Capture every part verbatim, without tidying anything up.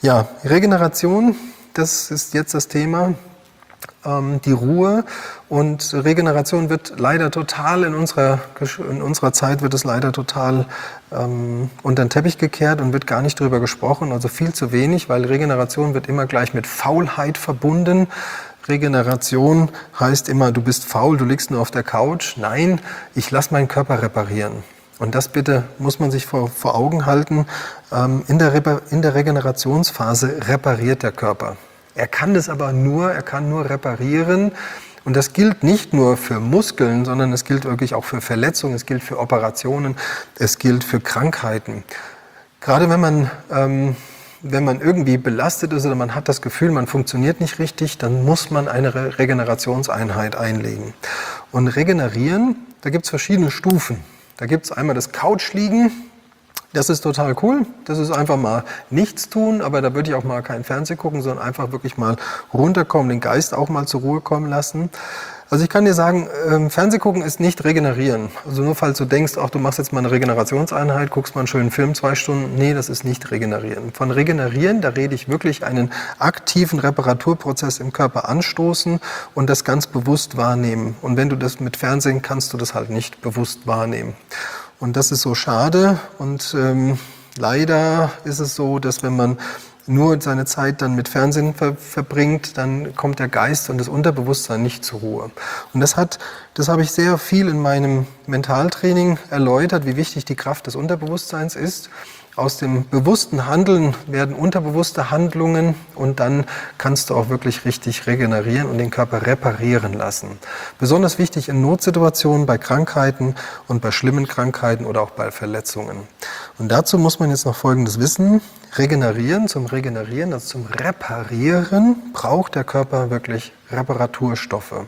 Ja, Regeneration, das ist jetzt das Thema. Ähm, die Ruhe und Regeneration wird leider total in unserer, in unserer Zeit wird es leider total ähm, unter den Teppich gekehrt und wird gar nicht drüber gesprochen, also viel zu wenig, weil Regeneration wird immer gleich mit Faulheit verbunden. Regeneration heißt immer, du bist faul, du liegst nur auf der Couch. Nein, ich lasse meinen Körper reparieren. Und das bitte muss man sich vor, vor Augen halten. Ähm, in der Repa- in der Regenerationsphase repariert der Körper. Er kann das aber nur, er kann nur reparieren. Und das gilt nicht nur für Muskeln, sondern es gilt wirklich auch für Verletzungen, es gilt für Operationen, es gilt für Krankheiten. Gerade wenn man, ähm, wenn man irgendwie belastet ist oder man hat das Gefühl, man funktioniert nicht richtig, dann muss man eine Re- Regenerationseinheit einlegen. Und regenerieren, da gibt es verschiedene Stufen. Da gibt es einmal das Couchliegen. Das ist total cool. Das ist einfach mal nichts tun, aber da würde ich auch mal kein Fernsehen gucken, sondern einfach wirklich mal runterkommen, den Geist auch mal zur Ruhe kommen lassen. Also ich kann dir sagen, ähm, Fernsehen gucken ist nicht regenerieren. Also nur falls du denkst, ach, du machst jetzt mal eine Regenerationseinheit, guckst mal einen schönen Film, zwei Stunden. Nee, das ist nicht regenerieren. Von regenerieren, da rede ich wirklich einen aktiven Reparaturprozess im Körper anstoßen und das ganz bewusst wahrnehmen. Und wenn du das mit Fernsehen, kannst du das halt nicht bewusst wahrnehmen. Und das ist so schade und ähm, leider ist es so, dass wenn man nur seine Zeit dann mit Fernsehen ver verbringt, dann kommt der Geist und das Unterbewusstsein nicht zur Ruhe. Und das hat, das habe ich sehr viel in meinem Mentaltraining erläutert, wie wichtig die Kraft des Unterbewusstseins ist. Aus dem bewussten Handeln werden unterbewusste Handlungen und dann kannst du auch wirklich richtig regenerieren und den Körper reparieren lassen. Besonders wichtig in Notsituationen, bei Krankheiten und bei schlimmen Krankheiten oder auch bei Verletzungen. Und dazu muss man jetzt noch Folgendes wissen. Regenerieren, zum Regenerieren, also zum Reparieren, braucht der Körper wirklich Reparaturstoffe.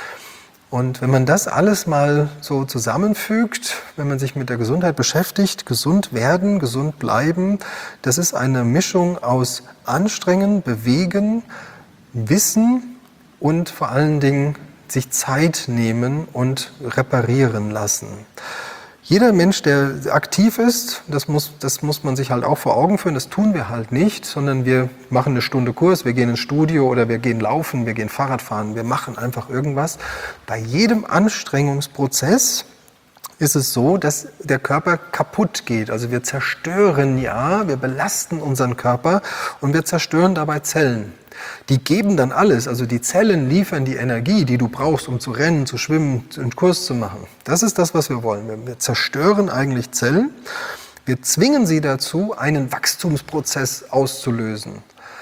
Und wenn man das alles mal so zusammenfügt, wenn man sich mit der Gesundheit beschäftigt, gesund werden, gesund bleiben, das ist eine Mischung aus Anstrengen, Bewegen, Wissen und vor allen Dingen sich Zeit nehmen und reparieren lassen. Jeder Mensch, der aktiv ist, das muss, das muss man sich halt auch vor Augen führen, das tun wir halt nicht, sondern wir machen eine Stunde Kurs, wir gehen ins Studio oder wir gehen laufen, wir gehen Fahrrad fahren, wir machen einfach irgendwas. Bei jedem Anstrengungsprozess ist es so, dass der Körper kaputt geht. Also wir zerstören ja, wir belasten unseren Körper und wir zerstören dabei Zellen. Die geben dann alles, also die Zellen liefern die Energie, die du brauchst, um zu rennen, zu schwimmen, einen Kurs zu machen. Das ist das, was wir wollen. Wir zerstören eigentlich Zellen, wir zwingen sie dazu, einen Wachstumsprozess auszulösen.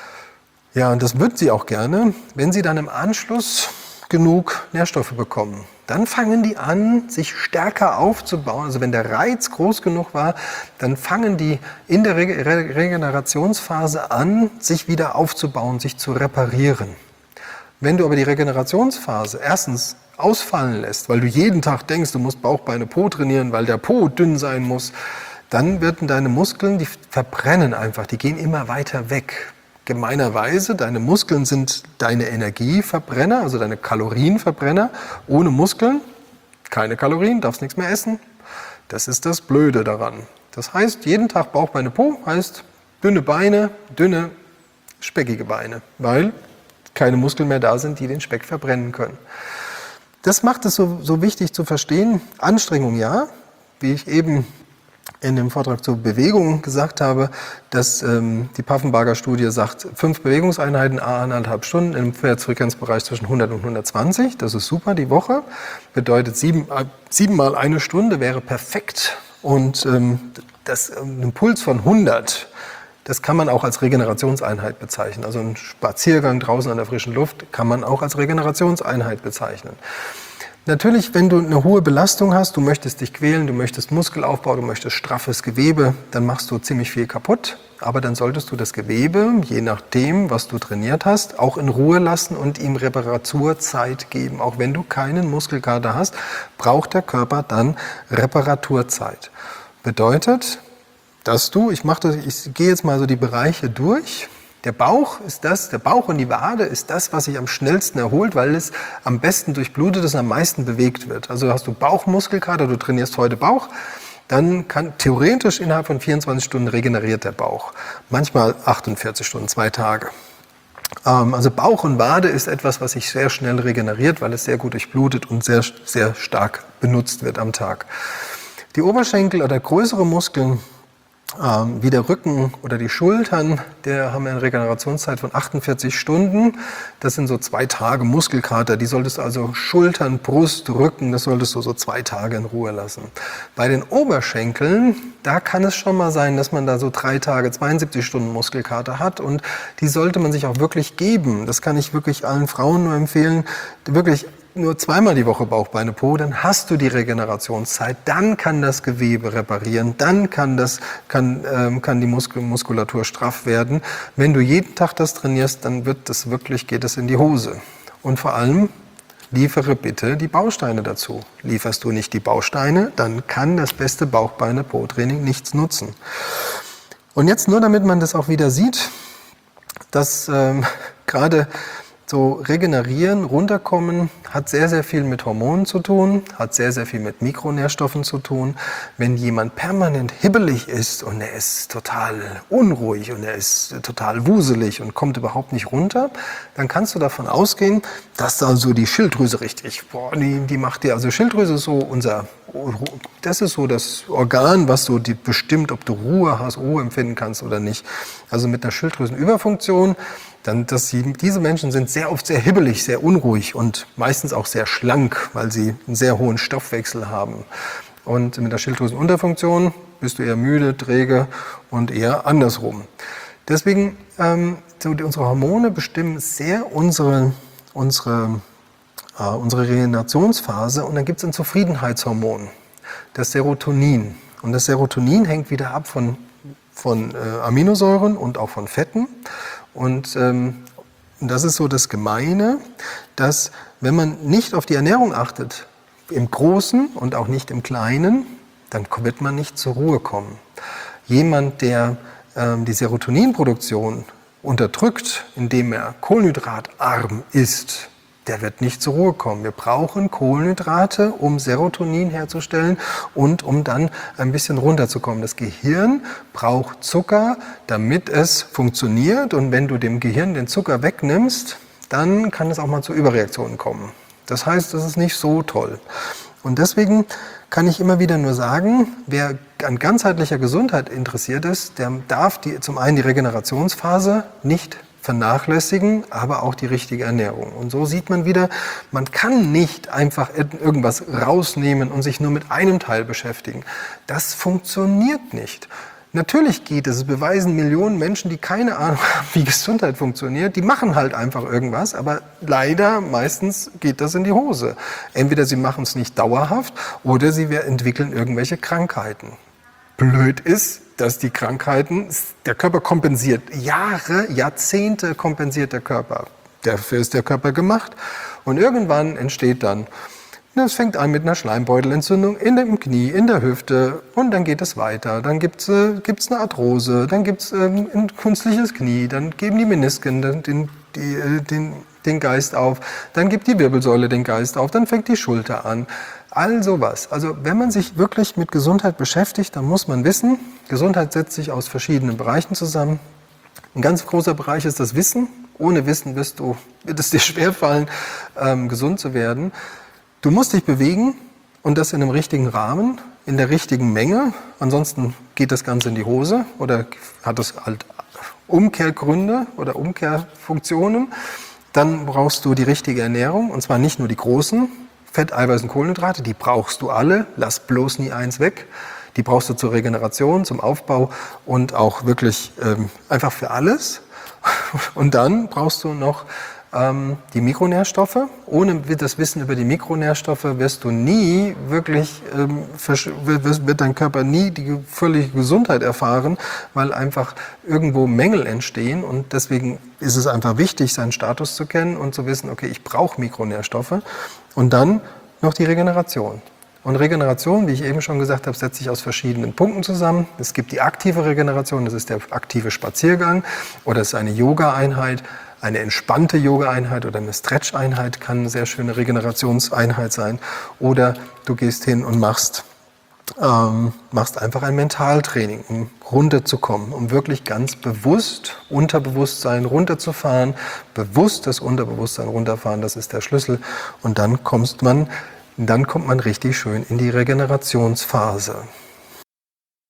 Ja, und das wird sie auch gerne, wenn sie dann im Anschluss genug Nährstoffe bekommen. Dann fangen die an, sich stärker aufzubauen. Also wenn der Reiz groß genug war, dann fangen die in der Re Re Regenerationsphase an, sich wieder aufzubauen, sich zu reparieren. Wenn du aber die Regenerationsphase erstens ausfallen lässt, weil du jeden Tag denkst, du musst Bauch, Beine, Po trainieren, weil der Po dünn sein muss, dann werden deine Muskeln, die verbrennen einfach, die gehen immer weiter weg. Gemeinerweise, deine Muskeln sind deine Energieverbrenner, also deine Kalorienverbrenner. Ohne Muskeln, keine Kalorien, darfst nichts mehr essen. Das ist das Blöde daran. Das heißt, jeden Tag Bauch, Beine, Po heißt dünne Beine, dünne, speckige Beine, weil keine Muskeln mehr da sind, die den Speck verbrennen können. Das macht es so, so wichtig zu verstehen. Anstrengung ja, wie ich eben in dem Vortrag zur Bewegung gesagt habe, dass ähm, die Paffenbarger-Studie sagt, fünf Bewegungseinheiten, a eineinhalb Stunden im Herzfrequenzbereich zwischen hundert und hundertzwanzig. Das ist super, die Woche. Bedeutet sieben, äh, siebenmal eine Stunde wäre perfekt. Und ähm, das, ein Puls von hundert, das kann man auch als Regenerationseinheit bezeichnen. Also ein Spaziergang draußen an der frischen Luft kann man auch als Regenerationseinheit bezeichnen. Natürlich, wenn du eine hohe Belastung hast, du möchtest dich quälen, du möchtest Muskelaufbau, du möchtest straffes Gewebe, dann machst du ziemlich viel kaputt. Aber dann solltest du das Gewebe, je nachdem, was du trainiert hast, auch in Ruhe lassen und ihm Reparaturzeit geben. Auch wenn du keinen Muskelkater hast, braucht der Körper dann Reparaturzeit. Bedeutet, dass du, ich mache das, ich gehe jetzt mal so die Bereiche durch. Der Bauch ist das, der Bauch und die Wade ist das, was sich am schnellsten erholt, weil es am besten durchblutet ist und am meisten bewegt wird. Also hast du Bauchmuskelkater, du trainierst heute Bauch, dann kann theoretisch innerhalb von vierundzwanzig Stunden regeneriert der Bauch. Manchmal achtundvierzig Stunden, zwei Tage. Ähm, also Bauch und Wade ist etwas, was sich sehr schnell regeneriert, weil es sehr gut durchblutet und sehr, sehr stark benutzt wird am Tag. Die Oberschenkel oder größere Muskeln, Ähm, wie der Rücken oder die Schultern, der haben eine Regenerationszeit von achtundvierzig Stunden. Das sind so zwei Tage Muskelkater. Die solltest du also Schultern, Brust, Rücken, das solltest du so zwei Tage in Ruhe lassen. Bei den Oberschenkeln, da kann es schon mal sein, dass man da so drei Tage, zweiundsiebzig Stunden Muskelkater hat und die sollte man sich auch wirklich geben. Das kann ich wirklich allen Frauen nur empfehlen, wirklich nur zweimal die Woche Bauch, Beine, Po, dann hast du die Regenerationszeit, dann kann das Gewebe reparieren, dann kann, das, kann, ähm, kann die Muskel, Muskulatur straff werden. Wenn du jeden Tag das trainierst, dann wird das wirklich, geht es in die Hose. Und vor allem, liefere bitte die Bausteine dazu. Lieferst du nicht die Bausteine, dann kann das beste Bauch, Beine, Po-Training nichts nutzen. Und jetzt nur, damit man das auch wieder sieht, dass ähm, gerade so regenerieren, runterkommen, hat sehr, sehr viel mit Hormonen zu tun, hat sehr, sehr viel mit Mikronährstoffen zu tun. Wenn jemand permanent hibbelig ist und er ist total unruhig und er ist total wuselig und kommt überhaupt nicht runter, dann kannst du davon ausgehen, dass also die Schilddrüse richtig, boah, die, die macht dir, also Schilddrüse ist so unser, das ist so das Organ, was so die bestimmt, ob du Ruhe hast, Ruhe empfinden kannst oder nicht. Also mit einer Schilddrüsenüberfunktion, dann, dass sie, diese Menschen sind sehr oft sehr hibbelig, sehr unruhig und meistens auch sehr schlank, weil sie einen sehr hohen Stoffwechsel haben. Und mit der Schilddrüsenunterfunktion bist du eher müde, träge und eher andersrum. Deswegen, ähm, so die, unsere Hormone bestimmen sehr unsere, unsere, äh, unsere Regenerationsphase. Und dann gibt es ein Zufriedenheitshormon, das Serotonin. Und das Serotonin hängt wieder ab von, von äh, Aminosäuren und auch von Fetten. Und ähm, das ist so das Gemeine, dass wenn man nicht auf die Ernährung achtet, im Großen und auch nicht im Kleinen, dann wird man nicht zur Ruhe kommen. Jemand, der ähm, die Serotoninproduktion unterdrückt, indem er kohlenhydratarm ist, der wird nicht zur Ruhe kommen. Wir brauchen Kohlenhydrate, um Serotonin herzustellen und um dann ein bisschen runterzukommen. Das Gehirn braucht Zucker, damit es funktioniert. Und wenn du dem Gehirn den Zucker wegnimmst, dann kann es auch mal zu Überreaktionen kommen. Das heißt, das ist nicht so toll. Und deswegen kann ich immer wieder nur sagen, wer an ganzheitlicher Gesundheit interessiert ist, der darf die, zum einen die Regenerationsphase nicht vernachlässigen, aber auch die richtige Ernährung. Und so sieht man wieder, man kann nicht einfach irgendwas rausnehmen und sich nur mit einem Teil beschäftigen. Das funktioniert nicht. Natürlich geht es, es beweisen Millionen Menschen, die keine Ahnung haben, wie Gesundheit funktioniert, die machen halt einfach irgendwas, aber leider meistens geht das in die Hose. Entweder sie machen es nicht dauerhaft oder sie entwickeln irgendwelche Krankheiten. Blöd ist, dass die Krankheiten, der Körper kompensiert, Jahre, Jahrzehnte kompensiert der Körper. Dafür ist der Körper gemacht. Und irgendwann entsteht dann, es fängt an mit einer Schleimbeutelentzündung in dem Knie, in der Hüfte und dann geht es weiter. Dann gibt es äh, gibt's eine Arthrose, dann gibt es ähm, ein künstliches Knie, dann geben die Menisken den, den, die, äh, den, den Geist auf, dann gibt die Wirbelsäule den Geist auf, dann fängt die Schulter an. All sowas. Also wenn man sich wirklich mit Gesundheit beschäftigt, dann muss man wissen, Gesundheit setzt sich aus verschiedenen Bereichen zusammen. Ein ganz großer Bereich ist das Wissen. Ohne Wissen wirst du, wird es dir schwerfallen, ähm, gesund zu werden. Du musst dich bewegen und das in einem richtigen Rahmen, in der richtigen Menge. Ansonsten geht das Ganze in die Hose oder hat es halt Umkehrgründe oder Umkehrfunktionen. Dann brauchst du die richtige Ernährung und zwar nicht nur die großen, Fett, Eiweiß und Kohlenhydrate, die brauchst du alle, lass bloß nie eins weg. Die brauchst du zur Regeneration, zum Aufbau und auch wirklich ähm, einfach für alles. Und dann brauchst du noch ähm, die Mikronährstoffe. Ohne das Wissen über die Mikronährstoffe wirst du nie wirklich, ähm, wird dein Körper nie die völlige Gesundheit erfahren, weil einfach irgendwo Mängel entstehen. Und deswegen ist es einfach wichtig, seinen Status zu kennen und zu wissen, okay, ich brauche Mikronährstoffe. Und dann noch die Regeneration. Und Regeneration, wie ich eben schon gesagt habe, setzt sich aus verschiedenen Punkten zusammen. Es gibt die aktive Regeneration, das ist der aktive Spaziergang oder es ist eine Yoga-Einheit, eine entspannte Yoga-Einheit oder eine Stretch-Einheit kann eine sehr schöne Regenerationseinheit sein. Oder du gehst hin und machst ähm, machst einfach ein Mentaltraining, um runterzukommen, um wirklich ganz bewusst Unterbewusstsein runterzufahren, bewusst das Unterbewusstsein runterfahren, das ist der Schlüssel. Und dann kommst man, dann kommt man richtig schön in die Regenerationsphase.